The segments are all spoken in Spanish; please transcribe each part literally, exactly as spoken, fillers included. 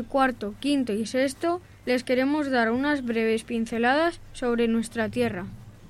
cuarto, quinto y sexto les queremos dar unas breves pinceladas sobre nuestra tierra.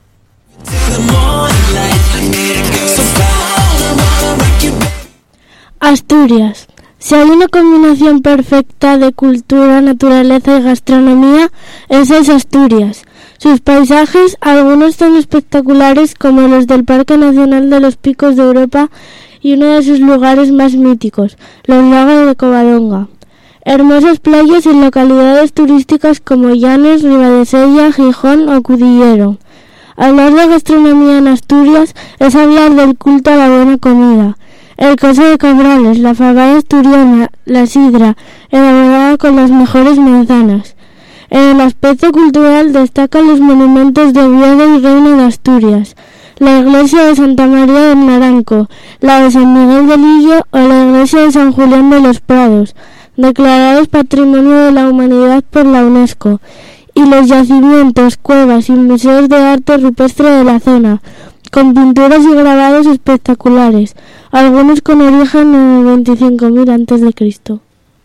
Asturias. Si hay una combinación perfecta de cultura, naturaleza y gastronomía, esa es Asturias. Sus paisajes, algunos tan espectaculares como los del Parque Nacional de los Picos de Europa y uno de sus lugares más míticos, los lagos de Covadonga. Hermosas playas y localidades turísticas como Llanes, Ribadesella, Gijón o Cudillero. Hablar de gastronomía en Asturias es hablar del culto a la buena comida. El queso de Cabrales, la fabada asturiana, la sidra, elaborada con las mejores manzanas. En el aspecto cultural destacan los monumentos de Oviedo y Reino de Asturias, la iglesia de Santa María del Naranco, la de San Miguel de Lillo o la iglesia de San Julián de los Prados, declarados Patrimonio de la Humanidad por la UNESCO, y los yacimientos, cuevas y museos de arte rupestre de la zona, con pinturas y grabados espectaculares, algunos con origen en el veinticinco mil antes de Cristo.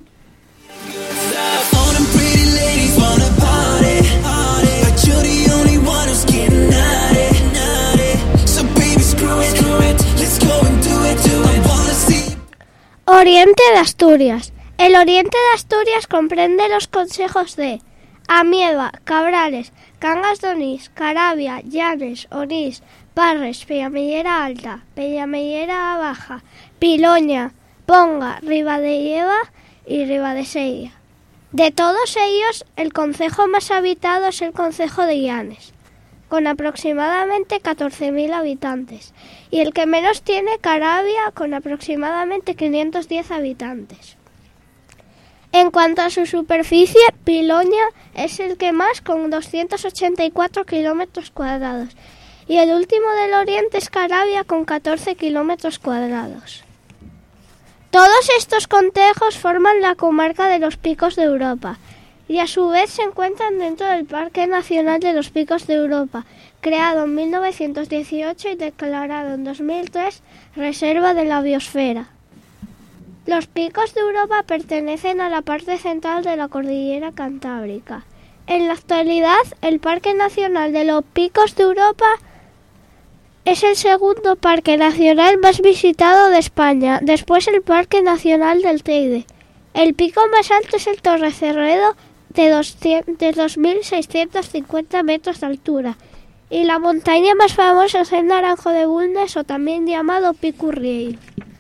Oriente de Asturias. El oriente de Asturias comprende los concejos de Amieva, Cabrales, Cangas de Onís, Caravia, Llanes, Onís, Parres, Peñamellera Alta, Peñamellera Baja, Piloña, Ponga, Ribadelleva y Ribadesella. De todos ellos, el concejo más habitado es el concejo de Llanes, con aproximadamente catorce mil habitantes, y el que menos tiene, Caravia, con aproximadamente quinientos diez habitantes. En cuanto a su superficie, Piloña es el que más, con doscientos ochenta y cuatro kilómetros cuadrados, y el último del oriente es Caravia, con catorce kilómetros cuadrados. Todos estos concejos forman la comarca de los Picos de Europa, y a su vez se encuentran dentro del Parque Nacional de los Picos de Europa, creado en mil novecientos dieciocho y declarado en dos mil tres Reserva de la Biosfera. Los Picos de Europa pertenecen a la parte central de la cordillera Cantábrica. En la actualidad, el Parque Nacional de los Picos de Europa es el segundo parque nacional más visitado de España, después el Parque Nacional del Teide. El pico más alto es el Torrecerredo, de dos mil seiscientos cincuenta metros de altura, y la montaña más famosa es el Naranjo de Bulnes, o también llamado Pico Urriel.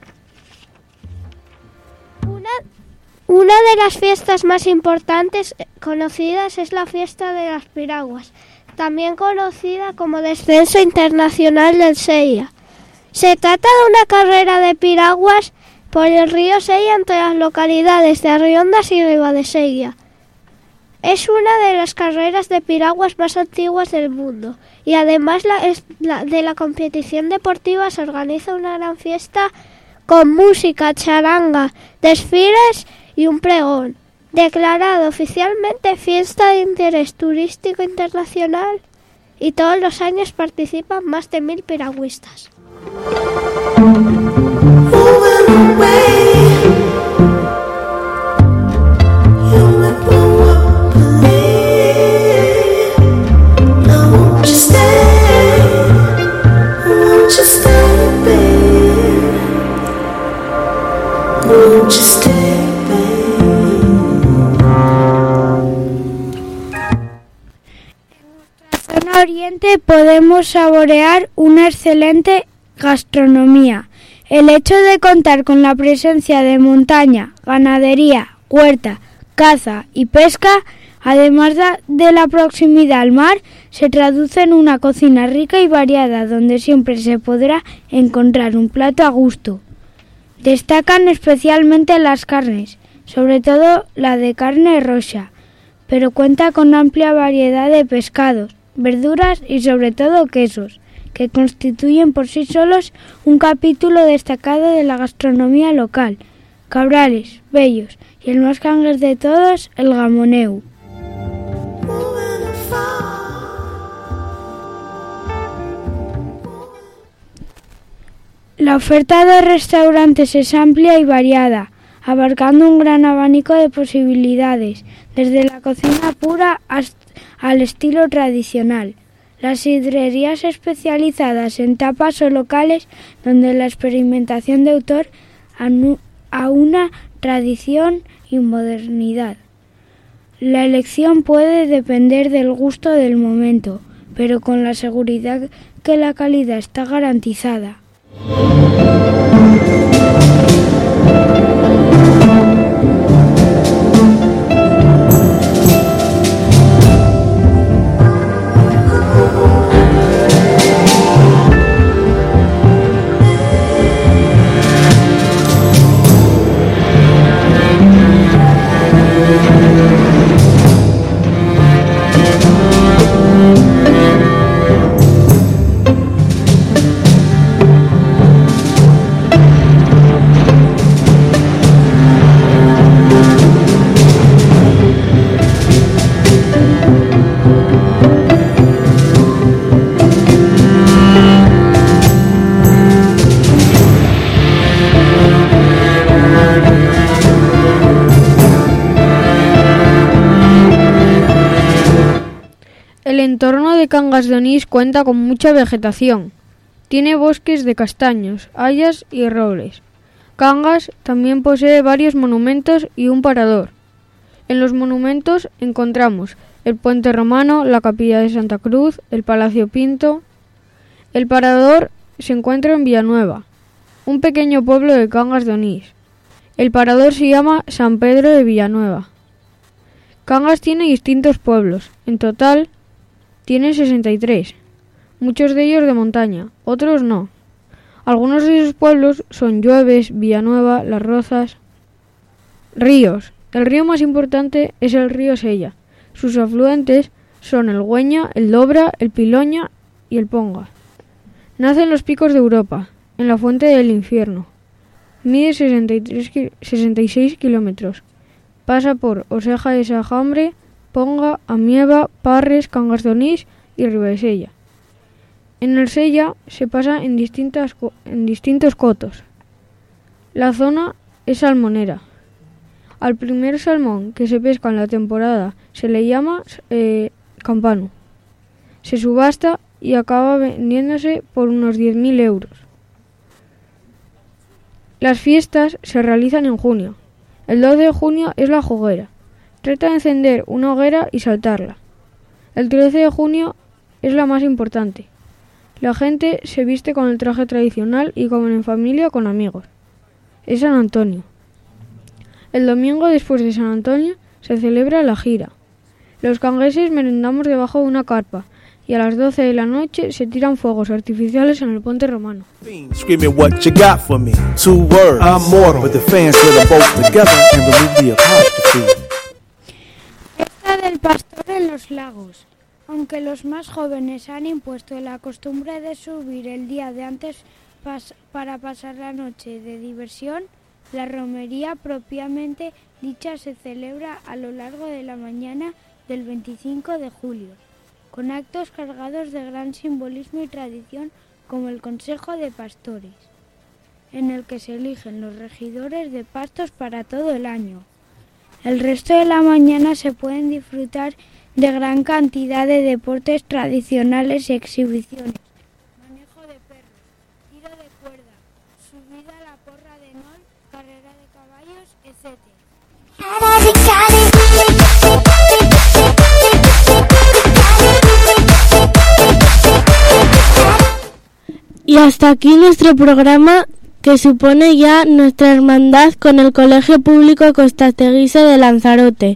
Una, una de las fiestas más importantes conocidas es la fiesta de las piraguas, también conocida como Descenso Internacional del Sella. Se trata de una carrera de piraguas por el río Sella entre las localidades de Arriondas y Ribadesella. Es una de las carreras de piraguas más antiguas del mundo, y además la, es, la, de la competición deportiva se organiza una gran fiesta con música, charanga, desfiles y un pregón, declarado oficialmente fiesta de interés turístico internacional, y todos los años participan más de mil piragüistas. Oriente podemos saborear una excelente gastronomía. El hecho de contar con la presencia de montaña, ganadería, huerta, caza y pesca, además de la proximidad al mar, se traduce en una cocina rica y variada donde siempre se podrá encontrar un plato a gusto. Destacan especialmente las carnes, sobre todo la de carne roja, pero cuenta con amplia variedad de pescados, verduras y sobre todo quesos, que constituyen por sí solos un capítulo destacado de la gastronomía local. Cabrales, Bellos y el más cangues de todos, el gamoneu. La oferta de restaurantes es amplia y variada. abarcando un gran abanico de posibilidades, desde la cocina pura hasta al estilo tradicional. Las sidrerías especializadas en tapas o locales donde la experimentación de autor aúna tradición y modernidad. La elección puede depender del gusto del momento, pero con la seguridad que la calidad está garantizada. El entorno de Cangas de Onís cuenta con mucha vegetación. Tiene bosques de castaños, hayas y robles. Cangas también posee varios monumentos y un parador. En los monumentos encontramos el Puente Romano, la Capilla de Santa Cruz, el Palacio Pinto. El parador se encuentra en Villanueva, un pequeño pueblo de Cangas de Onís. El parador se llama San Pedro de Villanueva. Cangas tiene distintos pueblos. En total tiene sesenta y tres, muchos de ellos de montaña, otros no. Algunos de esos pueblos son Llueves, Villanueva, Las Rozas. Ríos. El río más importante es el río Sella. Sus afluentes son el Güeña, el Dobra, el Piloña y el Ponga. Nace en los picos de Europa, en la fuente del Infierno. Mide sesenta y tres, sesenta y seis kilómetros. Pasa por Oseja de Sajambre, Ponga, Amieva, Parres, Cangas de Onís y Ribadesella. En el Sella se pasa en, distintas, en distintos cotos. La zona es salmonera. Al primer salmón que se pesca en la temporada se le llama eh, campano. Se subasta y acaba vendiéndose por unos diez mil euros. Las fiestas se realizan en junio. El doce de junio es la juguera. Trata de encender una hoguera y saltarla. El trece de junio es la más importante. La gente se viste con el traje tradicional y comen en familia con amigos. Es San Antonio. El domingo después de San Antonio se celebra la gira. Los cangueses merendamos debajo de una carpa y a las doce de la noche se tiran fuegos artificiales en el Puente Romano. Del pastor en los lagos. Aunque los más jóvenes han impuesto la costumbre de subir el día de antes pas- para pasar la noche de diversión, la romería propiamente dicha se celebra a lo largo de la mañana del veinticinco de julio, con actos cargados de gran simbolismo y tradición como el Consejo de Pastores, en el que se eligen los regidores de pastos para todo el año. El resto de la mañana se pueden disfrutar de gran cantidad de deportes tradicionales y exhibiciones. Manejo de perros, tiro de cuerda, subida a la porra de nol, carrera de caballos, etcétera. Y hasta aquí nuestro programa, que supone ya nuestra hermandad con el Colegio Público Costasteguise de Lanzarote.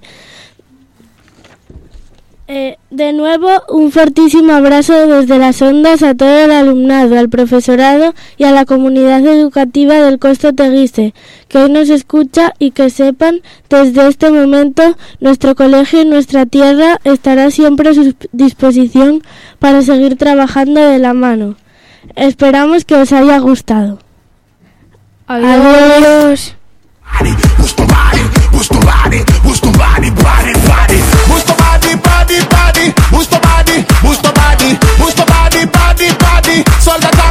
Eh, de nuevo, un fortísimo abrazo desde las ondas a todo el alumnado, al profesorado y a la comunidad educativa del Costo Teguise, que hoy nos escucha, y que sepan, desde este momento, nuestro colegio y nuestra tierra estará siempre a su disposición para seguir trabajando de la mano. Esperamos que os haya gustado. Adiós. Adiós.